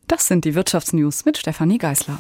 Das sind die Wirtschaftsnews mit Stefanie Geisler.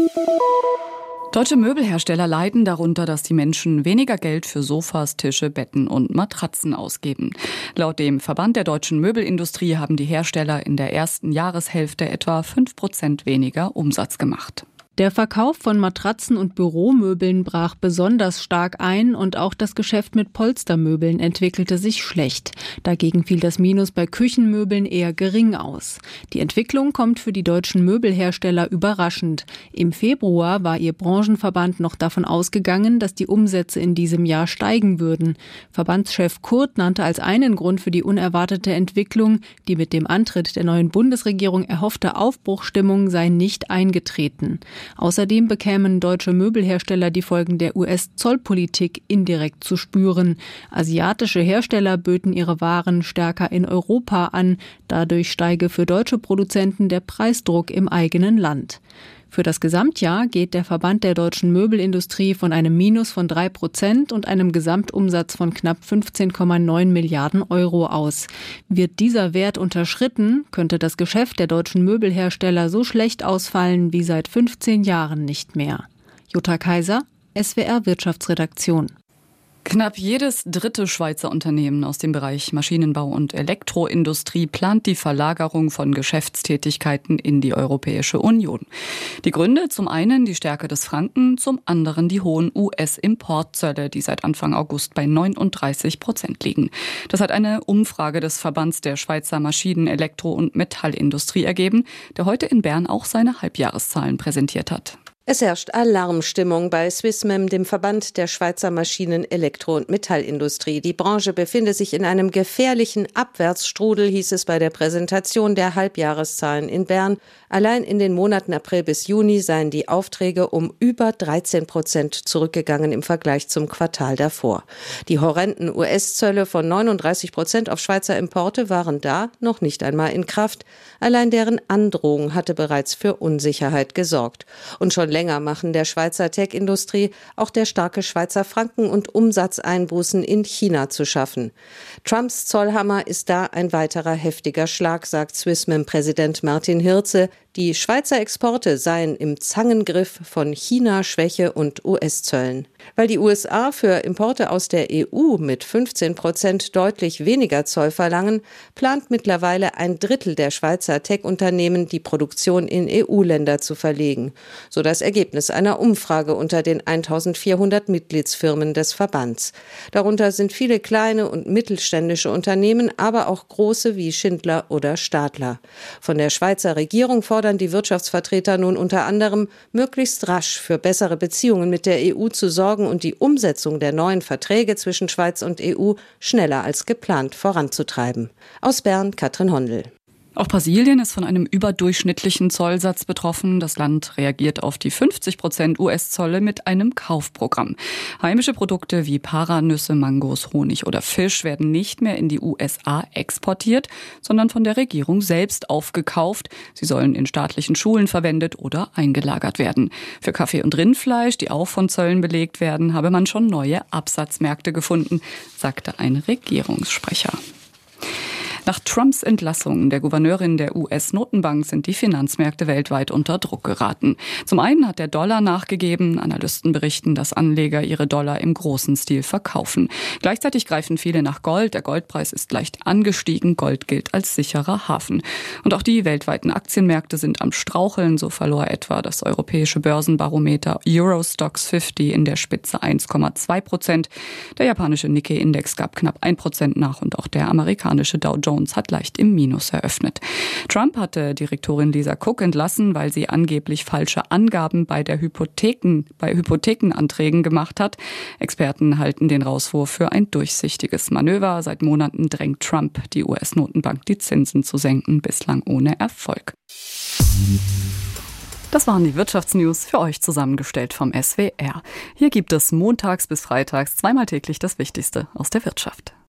Deutsche Möbelhersteller leiden darunter, dass die Menschen weniger Geld für Sofas, Tische, Betten und Matratzen ausgeben. Laut dem Verband der deutschen Möbelindustrie haben die Hersteller in der ersten Jahreshälfte etwa 5% weniger Umsatz gemacht. Der Verkauf von Matratzen und Büromöbeln brach besonders stark ein und auch das Geschäft mit Polstermöbeln entwickelte sich schlecht. Dagegen fiel das Minus bei Küchenmöbeln eher gering aus. Die Entwicklung kommt für die deutschen Möbelhersteller überraschend. Im Februar war ihr Branchenverband noch davon ausgegangen, dass die Umsätze in diesem Jahr steigen würden. Verbandschef Kurt nannte als einen Grund für die unerwartete Entwicklung, die mit dem Antritt der neuen Bundesregierung erhoffte Aufbruchstimmung sei nicht eingetreten. Außerdem bekämen deutsche Möbelhersteller die Folgen der US-Zollpolitik indirekt zu spüren. Asiatische Hersteller böten ihre Waren stärker in Europa an. Dadurch steige für deutsche Produzenten der Preisdruck im eigenen Land. Für das Gesamtjahr geht der Verband der deutschen Möbelindustrie von einem Minus von 3% und einem Gesamtumsatz von knapp 15,9 Milliarden Euro aus. Wird dieser Wert unterschritten, könnte das Geschäft der deutschen Möbelhersteller so schlecht ausfallen wie seit 15 Jahren nicht mehr. Jutta Kaiser, SWR Wirtschaftsredaktion. Knapp jedes dritte Schweizer Unternehmen aus dem Bereich Maschinenbau und Elektroindustrie plant die Verlagerung von Geschäftstätigkeiten in die Europäische Union. Die Gründe: zum einen die Stärke des Franken, zum anderen die hohen US-Importzölle, die seit Anfang August bei 39% liegen. Das hat eine Umfrage des Verbands der Schweizer Maschinen-, Elektro- und Metallindustrie ergeben, der heute in Bern auch seine Halbjahreszahlen präsentiert hat. Es herrscht Alarmstimmung bei Swissmem, dem Verband der Schweizer Maschinen-, Elektro- und Metallindustrie. Die Branche befinde sich in einem gefährlichen Abwärtsstrudel, hieß es bei der Präsentation der Halbjahreszahlen in Bern. Allein in den Monaten April bis Juni seien die Aufträge um über 13% zurückgegangen im Vergleich zum Quartal davor. Die horrenden US-Zölle von 39% auf Schweizer Importe waren da noch nicht einmal in Kraft. Allein deren Androhung hatte bereits für Unsicherheit gesorgt. Und schon länger machen der Schweizer Tech-Industrie auch der starke Schweizer Franken und Umsatzeinbußen in China zu schaffen. Trumps Zollhammer ist da ein weiterer heftiger Schlag, sagt Swissmem-Präsident Martin Hirze. Die Schweizer Exporte seien im Zangengriff von China-Schwäche und US-Zöllen. Weil die USA für Importe aus der EU mit 15% deutlich weniger Zoll verlangen, plant mittlerweile ein Drittel der Schweizer Tech-Unternehmen, die Produktion in EU-Länder zu verlegen. So das Ergebnis einer Umfrage unter den 1400 Mitgliedsfirmen des Verbands. Darunter sind viele kleine und mittelständische Unternehmen, aber auch große wie Schindler oder Stadler. Von der Schweizer Regierung fordern die Wirtschaftsvertreter nun unter anderem, möglichst rasch für bessere Beziehungen mit der EU zu sorgen und die Umsetzung der neuen Verträge zwischen Schweiz und EU schneller als geplant voranzutreiben. Aus Bern, Katrin Hondel. Auch Brasilien ist von einem überdurchschnittlichen Zollsatz betroffen. Das Land reagiert auf die 50% US-Zölle mit einem Kaufprogramm. Heimische Produkte wie Paranüsse, Mangos, Honig oder Fisch werden nicht mehr in die USA exportiert, sondern von der Regierung selbst aufgekauft. Sie sollen in staatlichen Schulen verwendet oder eingelagert werden. Für Kaffee und Rindfleisch, die auch von Zöllen belegt werden, habe man schon neue Absatzmärkte gefunden, sagte ein Regierungssprecher. Nach Trumps Entlassung der Gouverneurin der US-Notenbank sind die Finanzmärkte weltweit unter Druck geraten. Zum einen hat der Dollar nachgegeben. Analysten berichten, dass Anleger ihre Dollar im großen Stil verkaufen. Gleichzeitig greifen viele nach Gold. Der Goldpreis ist leicht angestiegen. Gold gilt als sicherer Hafen. Und auch die weltweiten Aktienmärkte sind am Straucheln. So verlor etwa das europäische Börsenbarometer Eurostoxx 50 in der Spitze 1,2%. Der japanische Nikkei-Index gab knapp 1% nach und auch der amerikanische Dow Jones hat leicht im Minus eröffnet. Trump hatte Direktorin Lisa Cook entlassen, weil sie angeblich falsche Angaben bei Hypothekenanträgen gemacht hat. Experten halten den Rauswurf für ein durchsichtiges Manöver. Seit Monaten drängt Trump die US-Notenbank, die Zinsen zu senken, bislang ohne Erfolg. Das waren die Wirtschaftsnews für euch zusammengestellt vom SWR. Hier gibt es montags bis freitags zweimal täglich das Wichtigste aus der Wirtschaft.